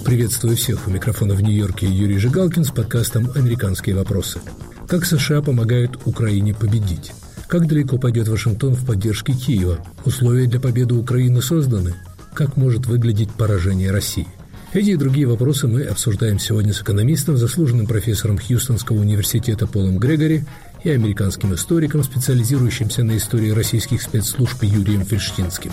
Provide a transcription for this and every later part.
Приветствую всех. У микрофона в Нью-Йорке Юрий Жигалкин с подкастом «Американские вопросы». Как США помогают Украине победить? Как далеко пойдет Вашингтон в поддержке Киева? Условия для победы Украины созданы? Как может выглядеть поражение России? Эти и другие вопросы мы обсуждаем сегодня с экономистом, заслуженным профессором Хьюстонского университета Полом Грегори и американским историком, специализирующимся на истории российских спецслужб Юрием Фельштинским.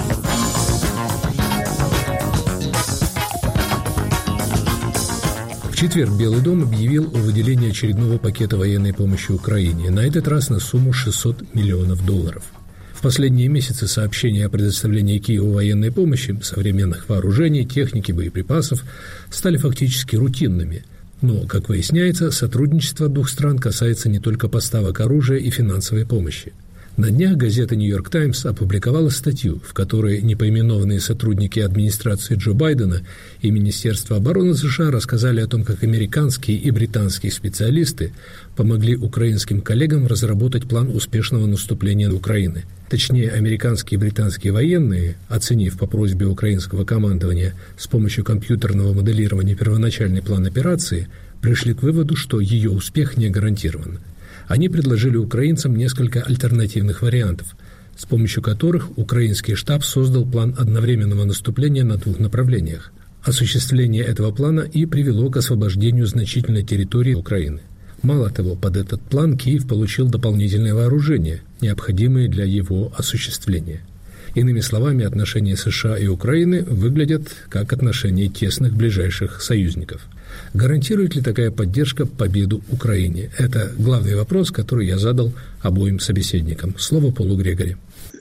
В четверг Белый дом объявил о выделении очередного пакета военной помощи Украине, на этот раз на сумму $600 миллионов. В последние месяцы сообщения о предоставлении Киеву военной помощи, современных вооружений, техники, боеприпасов стали фактически рутинными. Но, как выясняется, сотрудничество двух стран касается не только поставок оружия и финансовой помощи. На днях газета «Нью-Йорк Таймс» опубликовала статью, в которой непоименованные сотрудники администрации Джо Байдена и Министерства обороны США рассказали о том, как американские и британские специалисты помогли украинским коллегам разработать план успешного наступления на Украину. Точнее, американские и британские военные, оценив по просьбе украинского командования с помощью компьютерного моделирования первоначальный план операции, пришли к выводу, что ее успех не гарантирован. Они предложили украинцам несколько альтернативных вариантов, с помощью которых украинский штаб создал план одновременного наступления на двух направлениях. Осуществление этого плана и привело к освобождению значительной территории Украины. Мало того, под этот план Киев получил дополнительное вооружение, необходимое для его осуществления. Иными словами, отношения США и Украины выглядят как отношения тесных ближайших союзников. Гарантирует ли такая поддержка победу Украине? Это главный вопрос, который я задал обоим собеседникам. Слово Полу Грегори.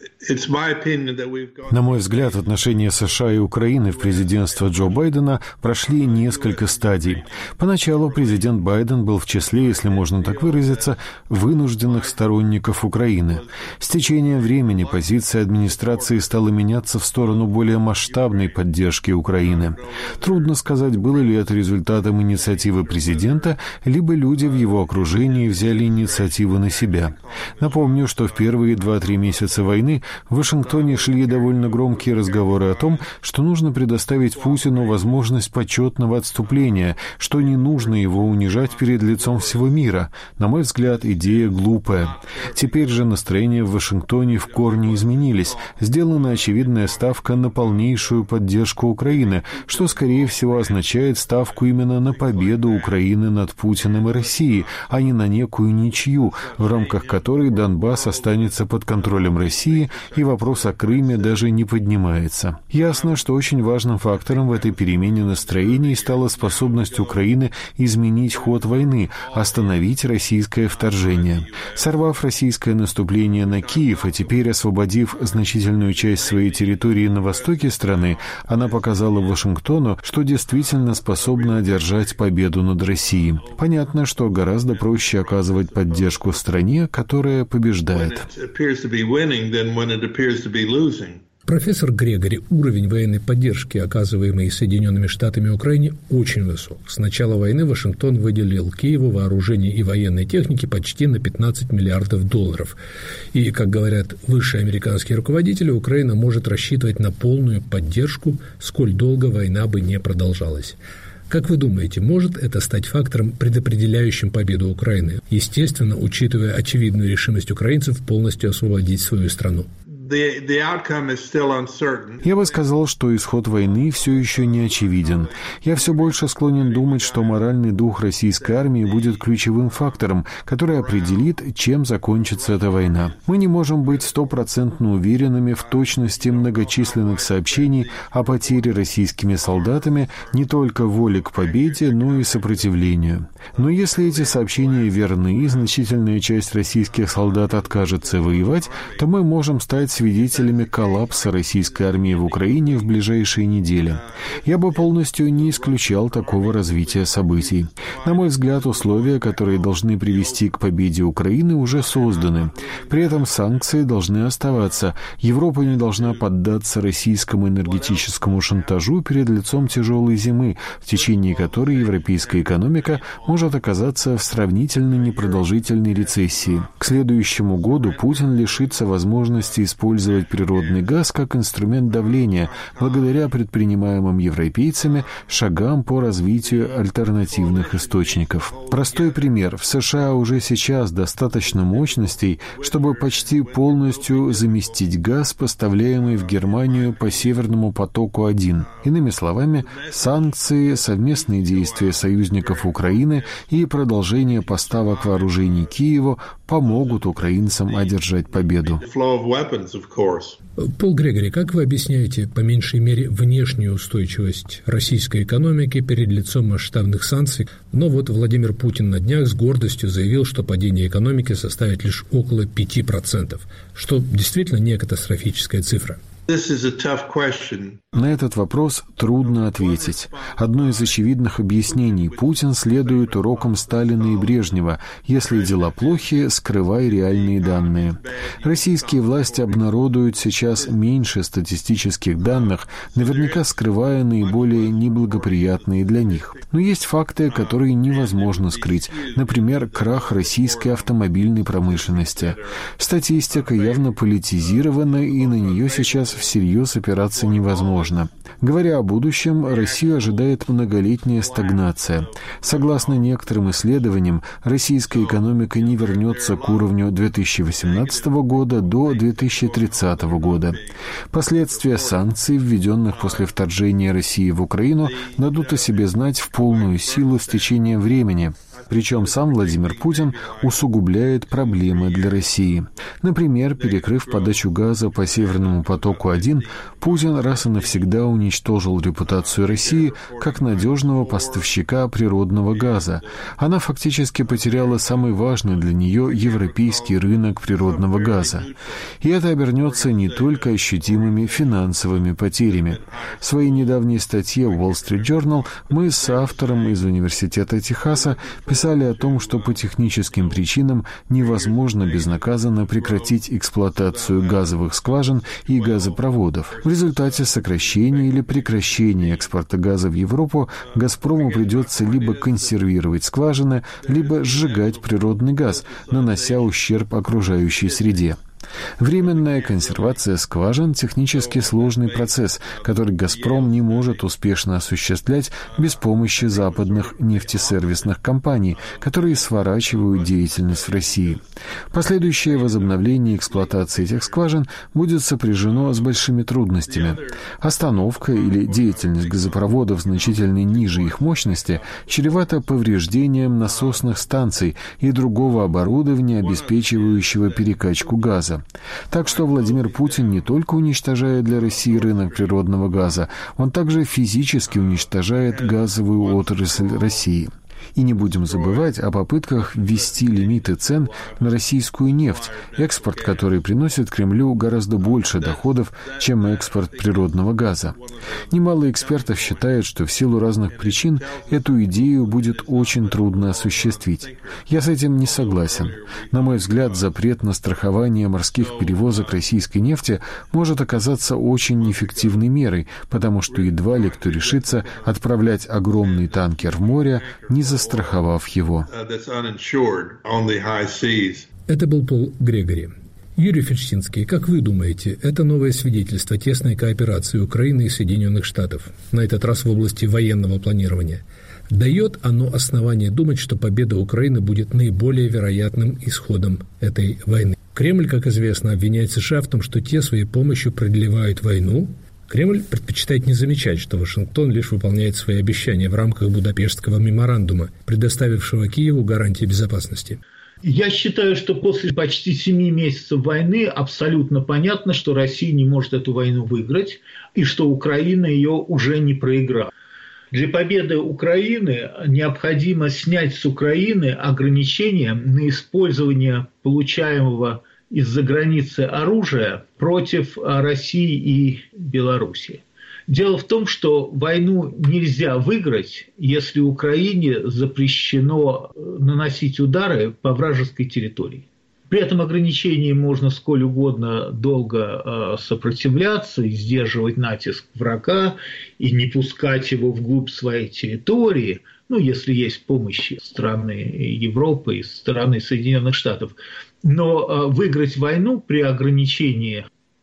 На мой взгляд, отношения США и Украины в президентство Джо Байдена прошли несколько стадий. Поначалу президент Байден был в числе, если можно так выразиться, вынужденных сторонников Украины. С течением времени позиция администрации стала меняться в сторону более масштабной поддержки Украины. Трудно сказать, было ли это результатом инициативы президента, либо люди в его окружении взяли инициативу на себя. Напомню, что в первые 2-3 месяца войны в Вашингтоне шли довольно громкие разговоры о том, что нужно предоставить Путину возможность почетного отступления, что не нужно его унижать перед лицом всего мира. На мой взгляд, идея глупая. Теперь же настроения в Вашингтоне в корне изменились. Сделана очевидная ставка на полнейшую поддержку Украины, что, скорее всего, означает ставку именно на победу Украины над Путиным и Россией, а не на некую ничью, в рамках которой Донбасс останется под контролем России и вопрос о Крыме даже не поднимается. Ясно, что очень важным фактором в этой перемене настроений стала способность Украины изменить ход войны, остановить российское вторжение. Сорвав российское наступление на Киев, а теперь освободив значительную часть своей территории на востоке страны, она показала Вашингтону, что действительно способна одержать победу над Россией. Понятно, что гораздо проще оказывать поддержку стране, которая побеждает. Профессор Грегори, уровень военной поддержки, оказываемой Соединенными Штатами Украине, очень высок. С начала войны Вашингтон выделил Киеву вооружение и военной техники почти на $15 миллиардов. И, как говорят высшие американские руководители, Украина может рассчитывать на полную поддержку, сколь долго война бы не продолжалась. Как вы думаете, может это стать фактором, предопределяющим победу Украины, естественно, учитывая очевидную решимость украинцев полностью освободить свою страну? Я бы сказал, что исход войны все еще не очевиден. Я все больше склонен думать, что моральный дух российской армии будет ключевым фактором, который определит, чем закончится эта война. Мы не можем быть 100% уверенными в точности многочисленных сообщений о потере российскими солдатами не только воли к победе, но и сопротивлению. Но если эти сообщения верны и значительная часть российских солдат откажется воевать, то мы можем стать свидетелями коллапса российской армии в Украине в ближайшие недели. Я бы полностью не исключал такого развития событий. На мой взгляд, условия, которые должны привести к победе Украины, уже созданы. При этом санкции должны оставаться. Европа не должна поддаться российскому энергетическому шантажу перед лицом тяжелой зимы, в течение которой европейская экономика может оказаться в сравнительно непродолжительной рецессии. К следующему году Путин лишится возможности использовать использовать природный газ как инструмент давления благодаря предпринимаемым европейцами шагам по развитию альтернативных источников. Простой пример. В США уже сейчас достаточно мощностей, чтобы почти полностью заместить газ, поставляемый в Германию по Северному потоку-1. Иными словами, санкции, совместные действия союзников Украины и продолжение поставок вооружений Киеву помогут украинцам одержать победу. Пол Грегори, как вы объясняете, по меньшей мере, внешнюю устойчивость российской экономики перед лицом масштабных санкций? Но вот Владимир Путин на днях с гордостью заявил, что падение экономики составит лишь около 5%, что действительно не катастрофическая цифра. На этот вопрос трудно ответить. Одно из очевидных объяснений: Путин следует урокам Сталина и Брежнева: если дела плохи, скрывай реальные данные. Российские власти обнародуют сейчас меньше статистических данных, наверняка скрывая наиболее неблагоприятные для них. Но есть факты, которые невозможно скрыть. Например, крах российской автомобильной промышленности. Статистика явно политизирована, и на нее сейчас всерьез опираться невозможно. Говоря о будущем, Россию ожидает многолетняя стагнация. Согласно некоторым исследованиям, российская экономика не вернется к уровню 2018 года до 2030 года. Последствия санкций, введенных после вторжения России в Украину, дадут о себе знать в полную силу с течением времени. Причем сам Владимир Путин усугубляет проблемы для России. Например, перекрыв подачу газа по Северному потоку-1, Путин раз и навсегда уничтожил репутацию России как надежного поставщика природного газа. Она фактически потеряла самый важный для нее европейский рынок природного газа. И это обернется не только ощутимыми финансовыми потерями. В своей недавней статье в Wall Street Journal мы с автором из Университета Техаса писали о том, что по техническим причинам невозможно безнаказанно прекратить эксплуатацию газовых скважин и газопроводов. В результате сокращения или прекращения экспорта газа в Европу «Газпрому» придется либо консервировать скважины, либо сжигать природный газ, нанося ущерб окружающей среде. Временная консервация скважин – технически сложный процесс, который «Газпром» не может успешно осуществлять без помощи западных нефтесервисных компаний, которые сворачивают деятельность в России. Последующее возобновление эксплуатации этих скважин будет сопряжено с большими трудностями. Остановка или деятельность газопроводов значительно ниже их мощности чревата повреждением насосных станций и другого оборудования, обеспечивающего перекачку газа. Так что Владимир Путин не только уничтожает для России рынок природного газа, он также физически уничтожает газовую отрасль России. И не будем забывать о попытках ввести лимиты цен на российскую нефть, экспорт которой приносит Кремлю гораздо больше доходов, чем экспорт природного газа. Немало экспертов считают, что в силу разных причин эту идею будет очень трудно осуществить. Я с этим не согласен. На мой взгляд, запрет на страхование морских перевозок российской нефти может оказаться очень неэффективной мерой, потому что едва ли кто решится отправлять огромный танкер в море, не застраховав его. Это был Пол Грегори. Юрий Фельштинский, как вы думаете, это новое свидетельство тесной кооперации Украины и Соединенных Штатов, на этот раз в области военного планирования, дает оно основание думать, что победа Украины будет наиболее вероятным исходом этой войны? Кремль, как известно, обвиняет США в том, что те своей помощью продлевают войну. Кремль предпочитает не замечать, что Вашингтон лишь выполняет свои обещания в рамках Будапештского меморандума, предоставившего Киеву гарантии безопасности. Я считаю, что после почти 7 месяцев войны абсолютно понятно, что Россия не может эту войну выиграть, и что Украина ее уже не проиграла. Для победы Украины необходимо снять с Украины ограничения на использование получаемого из-за границы оружия против России и Белоруссии. Дело в том, что войну нельзя выиграть, если Украине запрещено наносить удары по вражеской территории. При этом ограничении можно сколь угодно долго сопротивляться и сдерживать натиск врага, и не пускать его вглубь своей территории, если есть помощь страны Европы и страны Соединенных Штатов. Но выиграть войну при ограничении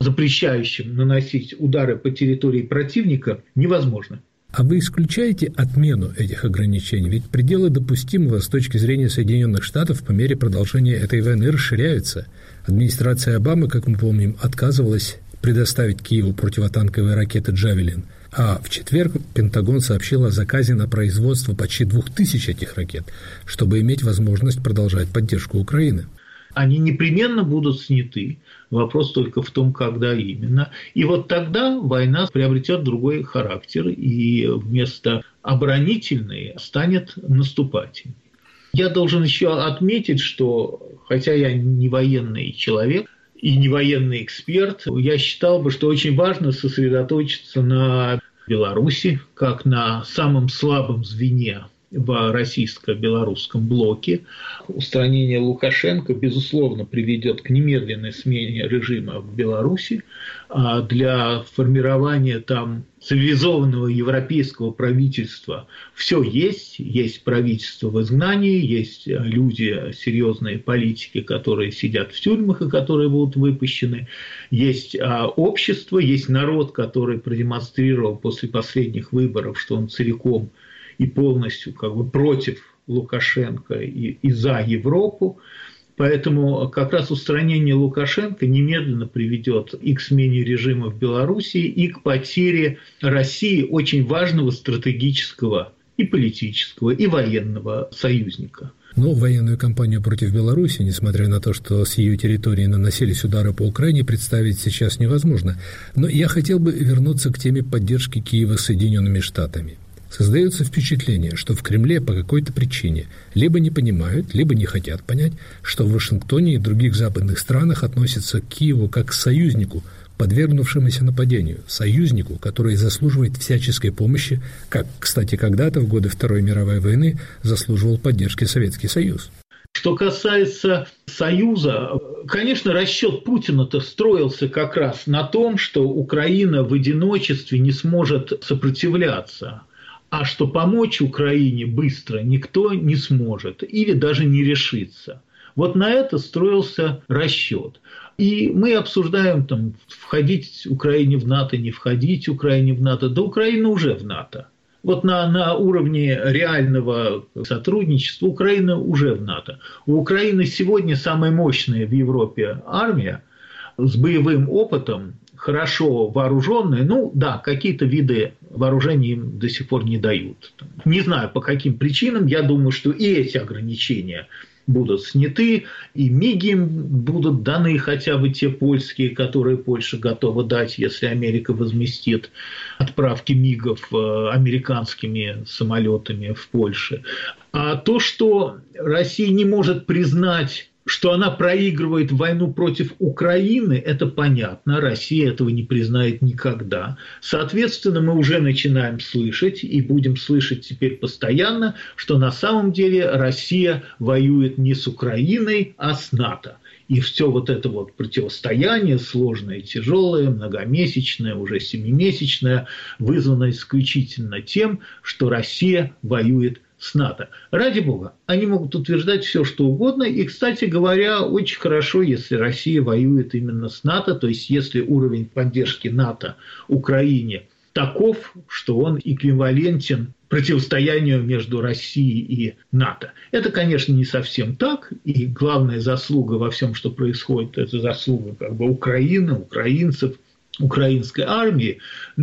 запрещающим наносить удары по территории противника, невозможно. А вы исключаете отмену этих ограничений? Ведь пределы допустимого с точки зрения Соединенных Штатов по мере продолжения этой войны расширяются. Администрация Обамы, как мы помним, отказывалась предоставить Киеву противотанковые ракеты «Джавелин». А в четверг Пентагон сообщил о заказе на производство почти 2000 этих ракет, чтобы иметь возможность продолжать поддержку Украины. Они непременно будут сняты. Вопрос только в том, когда именно. И вот тогда война приобретет другой характер, и вместо оборонительной станет наступательной. Я должен еще отметить, что, хотя я не военный человек и не военный эксперт, я считал бы, что очень важно сосредоточиться на Беларуси, как на самом слабом звене в российско-белорусском блоке. Устранение Лукашенко, безусловно, приведет к немедленной смене режима в Беларуси. А для формирования там цивилизованного европейского правительства все есть. Есть правительство в изгнании, есть люди, серьезные политики, которые сидят в тюрьмах и которые будут выпущены. Есть общество, есть народ, который продемонстрировал после последних выборов, что он целиком и полностью против Лукашенко и за Европу. Поэтому как раз устранение Лукашенко немедленно приведет и к смене режима в Беларуси, и к потере России очень важного стратегического и политического, и военного союзника. Но военную кампанию против Беларуси, несмотря на то, что с ее территории наносились удары по Украине, представить сейчас невозможно. Но я хотел бы вернуться к теме поддержки Киева Соединенными Штатами. Создается впечатление, что в Кремле по какой-то причине либо не понимают, либо не хотят понять, что в Вашингтоне и других западных странах относятся к Киеву как к союзнику, подвергнувшемуся нападению, союзнику, который заслуживает всяческой помощи, как, кстати, когда-то в годы Второй мировой войны заслуживал поддержки Советский Союз. Что касается Союза, конечно, расчет Путина-то строился как раз на том, что Украина в одиночестве не сможет сопротивляться, а что помочь Украине быстро никто не сможет или даже не решится. Вот на это строился расчет. И мы обсуждаем, входить Украине в НАТО, не входить Украине в НАТО. Да Украина уже в НАТО. Вот на уровне реального сотрудничества Украина уже в НАТО. У Украины сегодня самая мощная в Европе армия с боевым опытом, хорошо вооруженные, какие-то виды вооружений им до сих пор не дают. Не знаю, по каким причинам, я думаю, что и эти ограничения будут сняты, и МиГи им будут даны хотя бы те польские, которые Польша готова дать, если Америка возместит отправки МиГов американскими самолетами в Польшу. А то, что Россия не может признать, что она проигрывает войну против Украины, это понятно, Россия этого не признает никогда. Соответственно, мы уже начинаем слышать, и будем слышать теперь постоянно, что на самом деле Россия воюет не с Украиной, а с НАТО. И все вот это вот противостояние сложное, тяжелое, многомесячное, уже 7-месячное, вызвано исключительно тем, что Россия воюет с НАТО. Ради бога, они могут утверждать все, что угодно. И, кстати говоря, очень хорошо, если Россия воюет именно с НАТО, то есть если уровень поддержки НАТО Украине таков, что он эквивалентен противостоянию между Россией и НАТО. Это, конечно, не совсем так, и главная заслуга во всем, что происходит, это заслуга Украины, украинцев, украинской армии,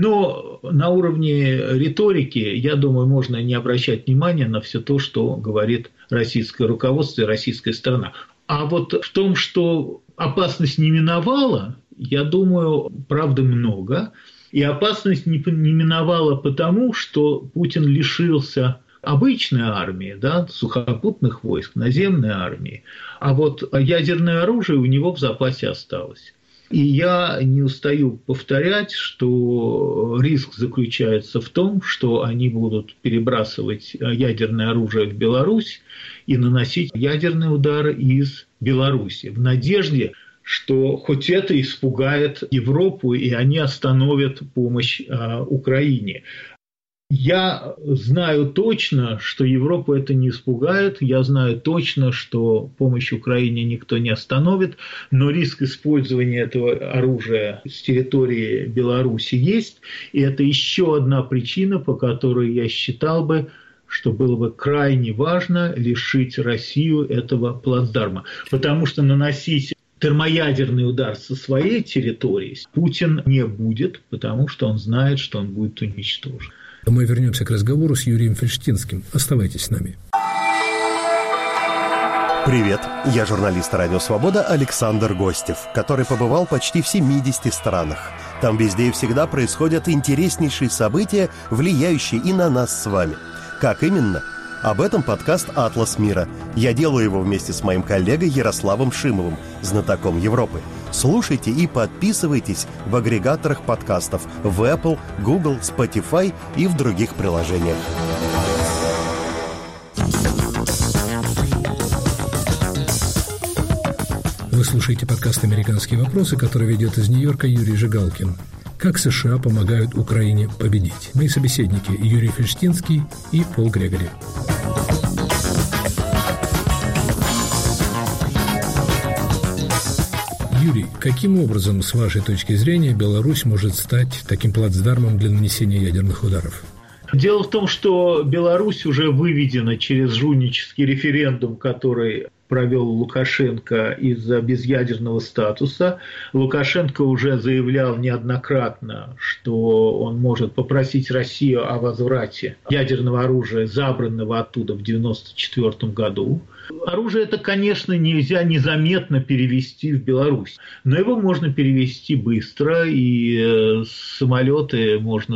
но на уровне риторики, я думаю, можно не обращать внимания на все то, что говорит российское руководство и российская сторона. А вот в том, что опасность не миновала, я думаю, правды много. И опасность не миновала потому, что Путин лишился обычной армии, сухопутных войск, наземной армии, а вот ядерное оружие у него в запасе осталось. И я не устаю повторять, что риск заключается в том, что они будут перебрасывать ядерное оружие в Беларусь и наносить ядерные удары из Беларуси в надежде, что хоть это испугает Европу, и они остановят помощь Украине. Я знаю точно, что Европу это не испугает, я знаю точно, что помощь Украине никто не остановит, но риск использования этого оружия с территории Беларуси есть, и это еще одна причина, по которой я считал бы, что было бы крайне важно лишить Россию этого плацдарма, потому что наносить термоядерный удар со своей территории Путин не будет, потому что он знает, что он будет уничтожен. Мы вернемся к разговору с Юрием Фельштинским. Оставайтесь с нами. Привет, я журналист «Радио Свобода» Александр Гостев, который побывал почти в 70 странах. Там везде и всегда происходят интереснейшие события, влияющие и на нас с вами. Как именно? Об этом подкаст «Атлас мира». Я делаю его вместе с моим коллегой Ярославом Шимовым, знатоком Европы. Слушайте и подписывайтесь в агрегаторах подкастов в Apple, Google, Spotify и в других приложениях. Вы слушаете подкаст «Американские вопросы», который ведет из Нью-Йорка Юрий Жигалкин. Как США помогают Украине победить? Мои собеседники Юрий Фельштинский и Пол Грегори. Юрий, каким образом, с вашей точки зрения, Беларусь может стать таким плацдармом для нанесения ядерных ударов? Дело в том, что Беларусь уже выведена через жульнический референдум, который провел Лукашенко из-за безъядерного статуса. Лукашенко уже заявлял неоднократно, что он может попросить Россию о возврате ядерного оружия, забранного оттуда в 1994 году. Оружие это, конечно, нельзя незаметно перевести в Беларусь, но его можно перевести быстро, и самолеты можно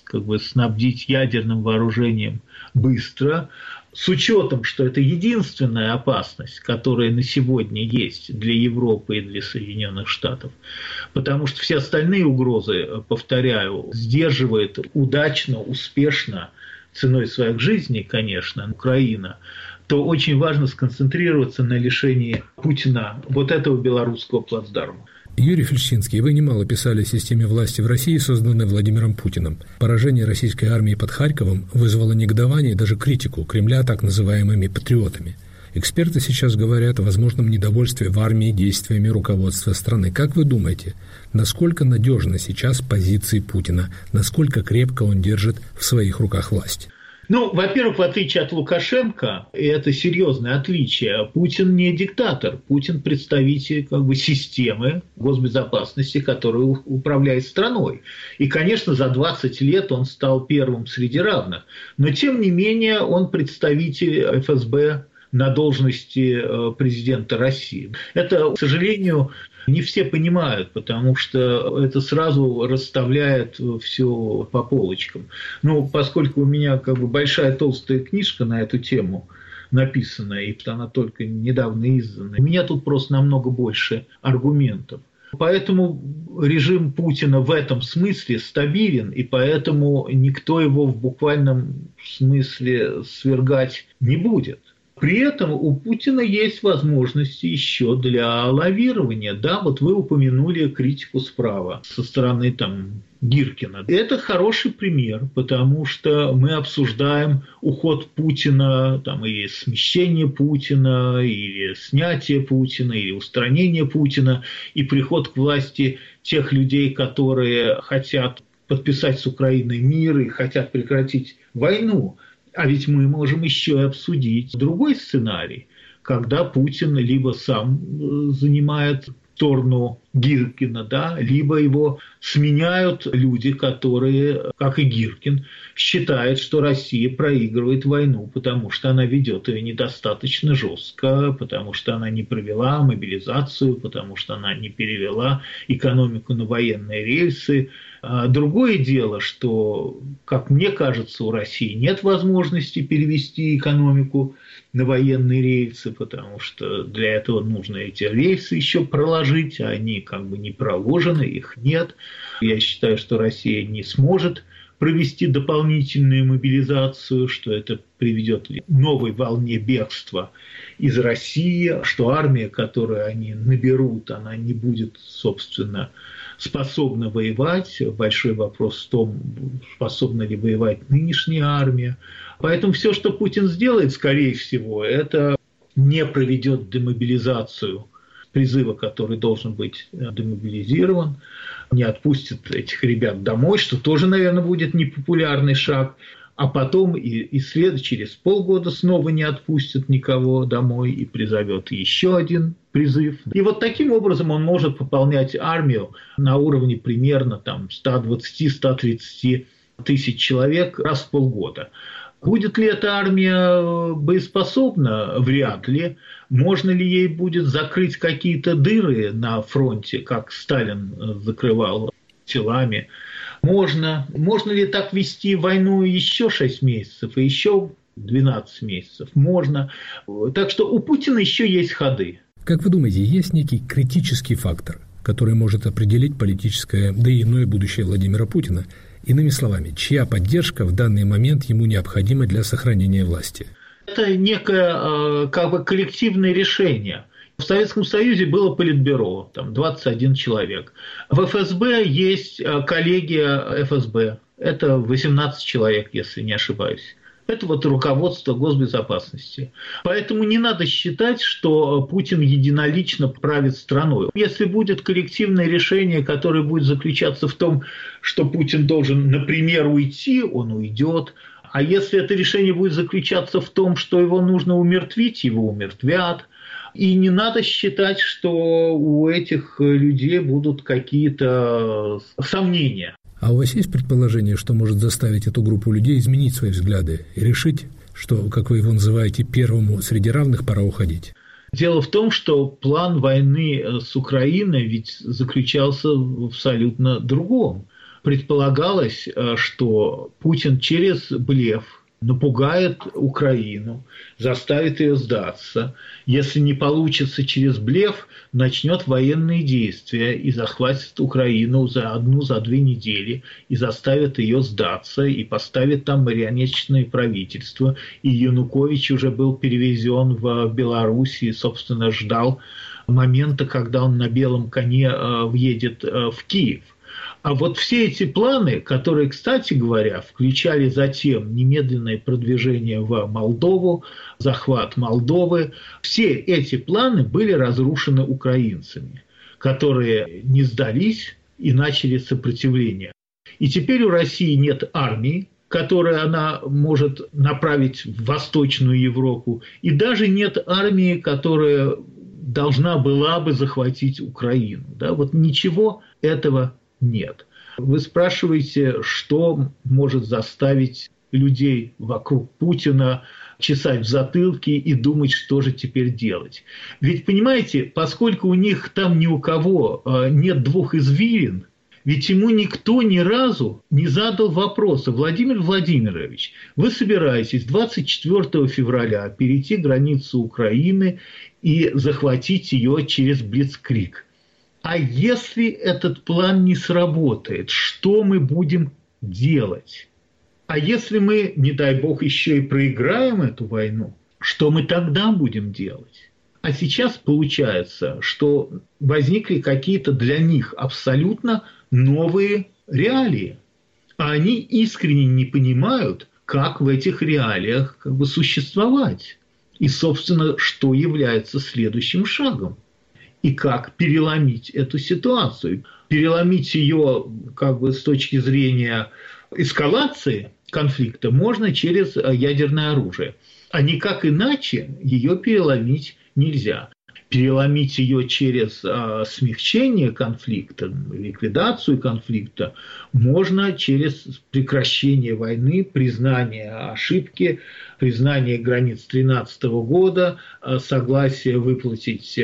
снабдить ядерным вооружением быстро. С учетом, что это единственная опасность, которая на сегодня есть для Европы и для Соединенных Штатов, потому что все остальные угрозы, повторяю, сдерживает удачно, успешно, ценой своих жизней, конечно, Украина, то очень важно сконцентрироваться на лишении Путина вот этого белорусского плацдарма. Юрий Фельштинский, вы немало писали о системе власти в России, созданной Владимиром Путиным. Поражение российской армии под Харьковом вызвало негодование и даже критику Кремля так называемыми патриотами. Эксперты сейчас говорят о возможном недовольстве в армии действиями руководства страны. Как вы думаете, насколько надежны сейчас позиции Путина, насколько крепко он держит в своих руках власть? Во-первых, в отличие от Лукашенко, и это серьезное отличие, Путин не диктатор, Путин представитель системы госбезопасности, которая управляет страной. И, конечно, за 20 лет он стал первым среди равных. Но, тем не менее, он представитель ФСБ на должности президента России. Это, к сожалению, не все понимают, потому что это сразу расставляет все по полочкам. Поскольку у меня большая толстая книжка на эту тему написана, и она только недавно издана, у меня тут просто намного больше аргументов. Поэтому режим Путина в этом смысле стабилен, и поэтому никто его в буквальном смысле свергать не будет. При этом у Путина есть возможности еще для лавирования. Да, вот вы упомянули критику справа со стороны Гиркина. Это хороший пример, потому что мы обсуждаем уход Путина, или смещение Путина, или снятие Путина, или устранение Путина, и приход к власти тех людей, которые хотят подписать с Украиной мир и хотят прекратить войну. А ведь мы можем еще и обсудить другой сценарий, когда Путин либо сам занимает сторону Гиркина, либо его сменяют люди, которые, как и Гиркин, считают, что Россия проигрывает войну, потому что она ведет ее недостаточно жестко, потому что она не провела мобилизацию, потому что она не перевела экономику на военные рельсы. Другое дело, что, как мне кажется, у России нет возможности перевести экономику на военные рельсы, потому что для этого нужно эти рельсы еще проложить, а они не проложены, их нет. Я считаю, что Россия не сможет провести дополнительную мобилизацию, что это приведет к новой волне бегства из России, что армия, которую они наберут, она не будет, собственно, способна воевать. Большой вопрос в том, способна ли воевать нынешняя армия. Поэтому все, что Путин сделает, скорее всего, это не проведет демобилизацию призыва, который должен быть демобилизирован, не отпустит этих ребят домой, что тоже, наверное, будет непопулярный шаг, а потом через полгода снова не отпустит никого домой и призовет еще один призыв. И вот таким образом он может пополнять армию на уровне примерно 120-130 тысяч человек раз в полгода. Будет ли эта армия боеспособна? Вряд ли. Можно ли ей будет закрыть какие-то дыры на фронте, как Сталин закрывал телами? Можно. Можно ли так вести войну еще 6 месяцев и еще 12 месяцев? Можно. Так что у Путина еще есть ходы. Как вы думаете, есть некий критический фактор, который может определить политическое, да и иное будущее Владимира Путина? Иными словами, чья поддержка в данный момент ему необходима для сохранения власти? Это некое коллективное решение. В Советском Союзе было политбюро, 21 человек. В ФСБ есть коллегия ФСБ, это 18 человек, если не ошибаюсь. Это руководство госбезопасности. Поэтому не надо считать, что Путин единолично правит страной. Если будет коллективное решение, которое будет заключаться в том, что Путин должен, например, уйти, он уйдет. А если это решение будет заключаться в том, что его нужно умертвить, его умертвят. И не надо считать, что у этих людей будут какие-то сомнения. А у вас есть предположение, что может заставить эту группу людей изменить свои взгляды и решить, что, как вы его называете, первому среди равных пора уходить? Дело в том, что план войны с Украиной ведь заключался в абсолютно другом. Предполагалось, что Путин через блеф напугает Украину, заставит ее сдаться. Если не получится через блеф, начнет военные действия и захватит Украину за 1-2 недели и заставит ее сдаться и поставит там марионеточное правительство. И Янукович уже был перевезен в Беларусь и, собственно, ждал момента, когда он на белом коне въедет в Киев. А вот все эти планы, которые, кстати говоря, включали затем немедленное продвижение в Молдову, захват Молдовы, все эти планы были разрушены украинцами, которые не сдались и начали сопротивление. И теперь у России нет армии, которую она может направить в Восточную Европу, и даже нет армии, которая должна была бы захватить Украину. Да? Вот ничего этого нет. Вы спрашиваете, что может заставить людей вокруг Путина чесать в затылке и думать, что же теперь делать. Ведь, понимаете, поскольку у них там ни у кого нет двух извилин, ведь ему никто ни разу не задал вопроса: Владимир Владимирович, вы собираетесь 24 февраля перейти границу Украины и захватить ее через Блицкриг. А если этот план не сработает, что мы будем делать? А если мы, не дай бог, еще и проиграем эту войну, что мы тогда будем делать? А сейчас получается, что возникли какие-то для них абсолютно новые реалии. А они искренне не понимают, как в этих реалиях существовать. И, собственно, что является следующим шагом. И как переломить эту ситуацию. Переломить ее с точки зрения эскалации конфликта можно через ядерное оружие. А никак иначе ее переломить нельзя. Переломить ее через смягчение конфликта, ликвидацию конфликта можно через прекращение войны, признание ошибки, признание границ 2013 года, согласие выплатить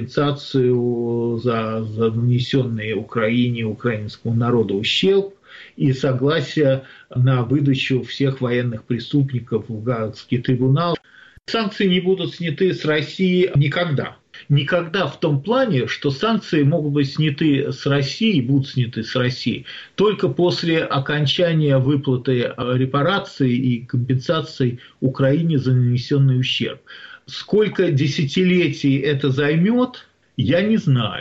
компенсацию за нанесенный Украине и украинскому народу ущерб и согласие на выдачу всех военных преступников в Гаагский трибунал. Санкции не будут сняты с России никогда. Никогда в том плане, что санкции могут быть сняты с России, будут сняты с России только после окончания выплаты репараций и компенсаций Украине за нанесенный ущерб. Сколько десятилетий это займет, я не знаю.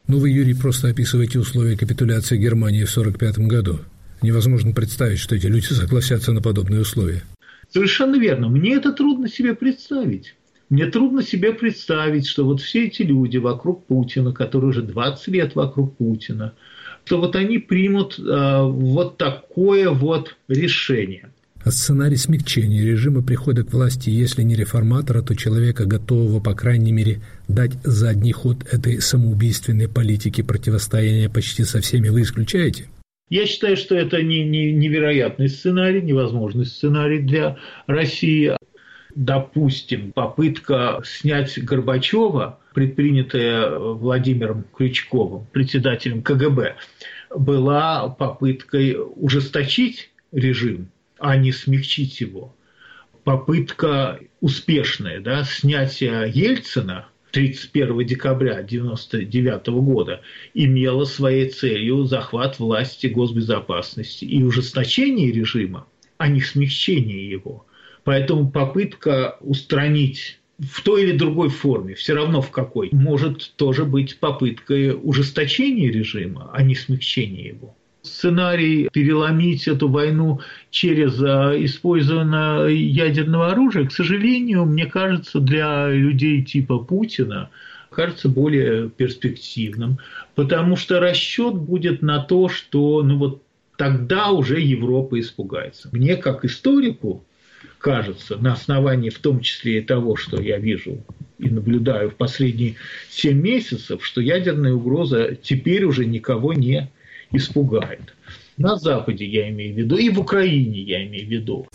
Ну, вы, Юрий, просто описываете условия капитуляции Германии в 1945 году. Невозможно представить, что эти люди согласятся на подобные условия. Совершенно верно. Мне это трудно себе представить. Мне трудно себе представить, что вот все эти люди вокруг Путина, которые уже 20 лет вокруг Путина, что вот они примут вот такое вот решение. А сценарий смягчения режима прихода к власти, если не реформатора, то человека, готового, по крайней мере, дать задний ход этой самоубийственной политике противостояния почти со всеми, вы исключаете? Я считаю, что это невероятный сценарий, невозможный сценарий для России. Допустим, попытка снять Горбачева, предпринятая Владимиром Крючковым, председателем КГБ, была попыткой ужесточить режим, а не смягчить его. Попытка успешная, снятия Ельцина 31 декабря 1999 года имела своей целью захват власти госбезопасности и ужесточение режима, а не смягчение его. Поэтому попытка устранить в той или другой форме, все равно в какой, может тоже быть попыткой ужесточения режима, а не смягчения его. Сценарий переломить эту войну через использование ядерного оружия, к сожалению, мне кажется, для людей типа Путина кажется более перспективным, потому что расчет будет на то, что тогда уже Европа испугается. Мне, как историку, кажется, на основании в том числе и того, что я вижу и наблюдаю в последние 7 месяцев, что ядерная угроза теперь уже никого не испугает. На Западе я имею в виду, и в Украине я имею в виду.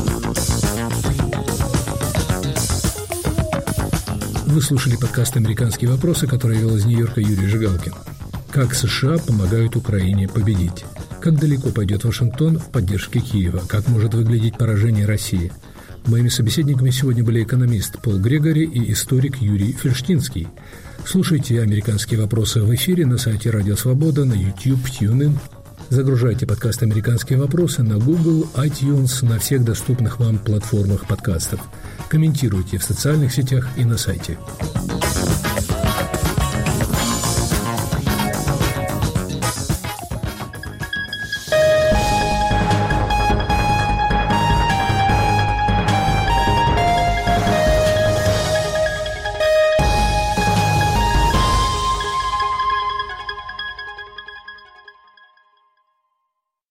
Вы слушали подкаст «Американские вопросы», который вел из Нью-Йорка Юрий Жигалкин. Как США помогают Украине победить? Как далеко пойдет Вашингтон в поддержке Киева? Как может выглядеть поражение России? Моими собеседниками сегодня были экономист Пол Грегори и историк Юрий Фельштинский. Слушайте «Американские вопросы» в эфире на сайте Радио Свобода, на YouTube, TuneIn. Загружайте подкаст «Американские вопросы» на Google, iTunes, на всех доступных вам платформах подкастов. Комментируйте в социальных сетях и на сайте.